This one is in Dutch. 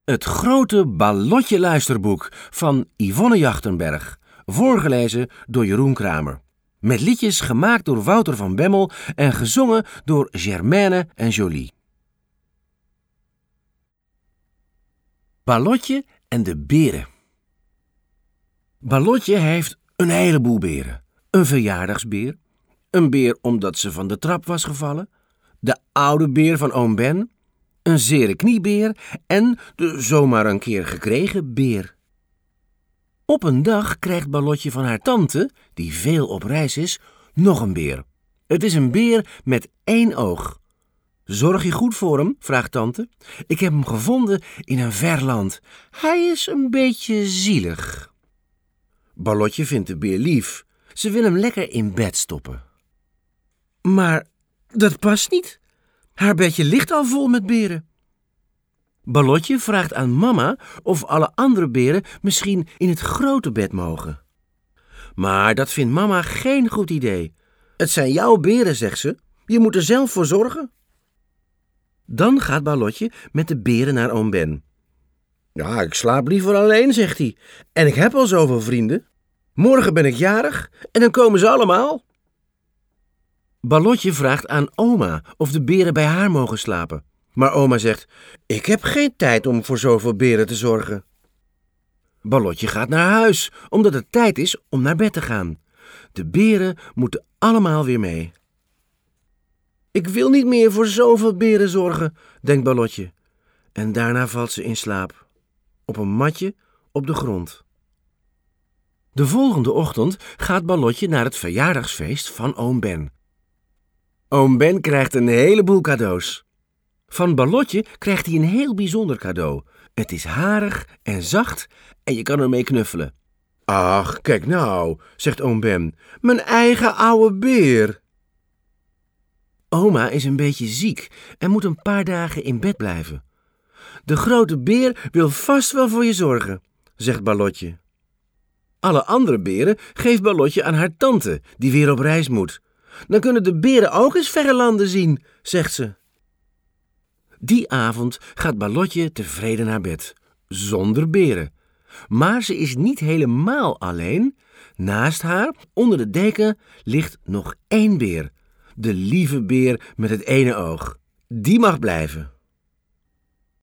Het grote Ballotje luisterboek van Yvonne Jachtenberg, voorgelezen door Jeroen Kramer. Met liedjes gemaakt door Wouter van Bemmel en gezongen door Germaine en Jolie. Ballotje en de beren. Ballotje heeft een heleboel beren. Een verjaardagsbeer, een beer omdat ze van de trap was gevallen, de oude beer van oom Ben, een zere kniebeer en de zomaar een keer gekregen beer. Op een dag krijgt Ballotje van haar tante, die veel op reis is, nog een beer. Het is een beer met 1 oog. Zorg je goed voor hem, vraagt tante. Ik heb hem gevonden in een ver land. Hij is een beetje zielig. Ballotje vindt de beer lief. Ze wil hem lekker in bed stoppen. Maar dat past niet. Haar bedje ligt al vol met beren. Ballotje vraagt aan mama of alle andere beren misschien in het grote bed mogen. Maar dat vindt mama geen goed idee. Het zijn jouw beren, zegt ze. Je moet er zelf voor zorgen. Dan gaat Ballotje met de beren naar oom Ben. Ja, ik slaap liever alleen, zegt hij. En ik heb al zoveel vrienden. Morgen ben ik jarig en dan komen ze allemaal. Ballotje vraagt aan oma of de beren bij haar mogen slapen. Maar oma zegt, ik heb geen tijd om voor zoveel beren te zorgen. Ballotje gaat naar huis, omdat het tijd is om naar bed te gaan. De beren moeten allemaal weer mee. Ik wil niet meer voor zoveel beren zorgen, denkt Ballotje. En daarna valt ze in slaap. Op een matje op de grond. De volgende ochtend gaat Ballotje naar het verjaardagsfeest van oom Ben. Oom Ben krijgt een heleboel cadeaus. Van Ballotje krijgt hij een heel bijzonder cadeau. Het is harig en zacht en je kan ermee knuffelen. Ach, kijk nou, zegt oom Ben, mijn eigen oude beer. Oma is een beetje ziek en moet een paar dagen in bed blijven. De grote beer wil vast wel voor je zorgen, zegt Ballotje. Alle andere beren geeft Ballotje aan haar tante, die weer op reis moet. Dan kunnen de beren ook eens verre landen zien, zegt ze. Die avond gaat Ballotje tevreden naar bed, zonder beren. Maar ze is niet helemaal alleen. Naast haar, onder de deken, ligt nog 1 beer. De lieve beer met het ene oog. Die mag blijven.